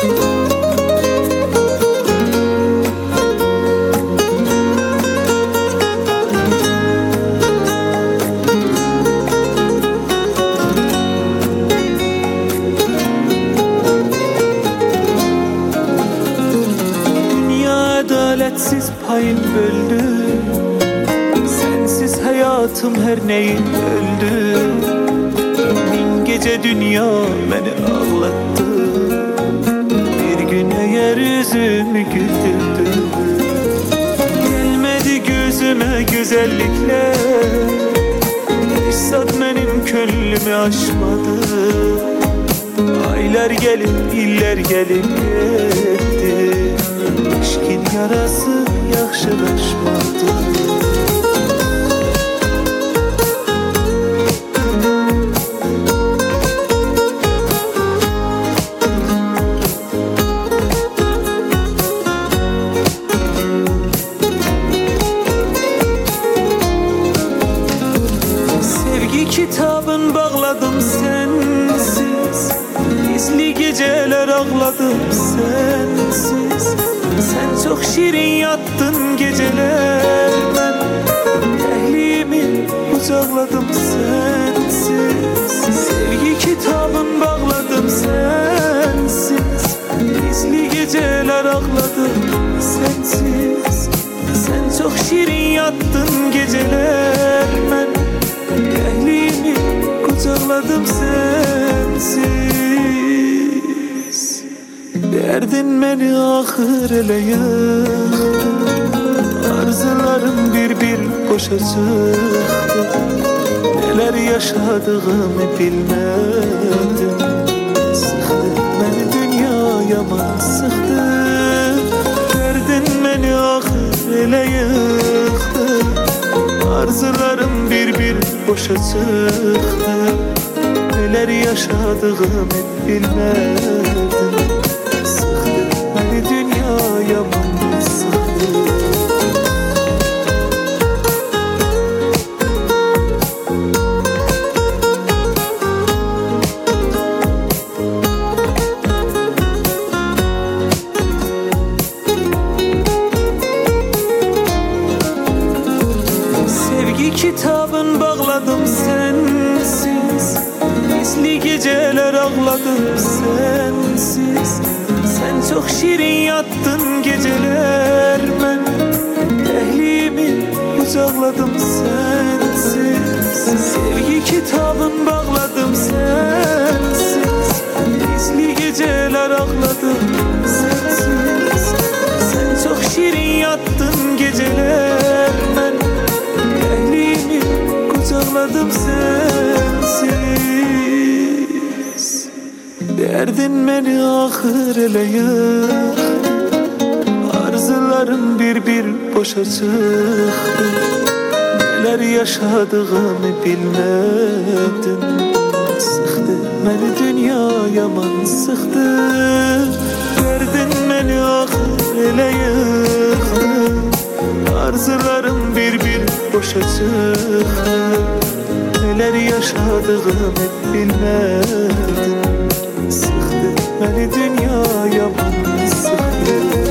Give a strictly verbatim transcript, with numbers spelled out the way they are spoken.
Adaletsiz payım böldü, sensiz hayatım her neyim öldü. Bin gece dünya beni ağlattı, bir gün yeryüzümü güldürdü. Gelmedi gözüme güzellikler, İhsat benim könlümü aşmadı. Aylar gelip iller gelip gitti, İşkin yarası yaxşılaşmadı. Sevgi kitabın bağladım sensiz, gizli geceler ağladım sensiz. Sen çok şirin yattın geceler, ben ehliimi kucakladım sensiz. Sevgi kitabın bağladım sensiz, gizli geceler ağladım sensiz. Sen çok şirin yattın geceler, ben ehliimi kucakladım sensiz. Derdin beni ahır ele yıktı, arzularım bir bir boşa çıktı. Neler yaşadığımı bilmedim, sıktı beni dünya yaman sıktı. Derdin beni ahır ele yıktı, arzularım bir bir boşa çıktı. Neler yaşadığımı bilmedim, beni dünya yaman sıktı. Sevgi kitabın bağladım sensiz, gizli geceler ağladım sensiz. Sen çok şirin yattın geceler, ben ehliimi kucakladım sensiz. Sevgi kitabın bağladım sensiz, gizli geceler ağladım sensiz. Sen çok şirin yattın geceler, ben ehliimi kucakladım sensiz. Derdin beni ahır ele yıktı, arzularım bir bir boşa çıktı. Neler yaşadığımı bilmedim, sıktı beni dünya yaman sıktı. Derdin beni ahır ele yıktı, arzularım bir bir boşa çıktı. Neler yaşadığımı bilmedim, sıktı beni dünya yaman sıktı.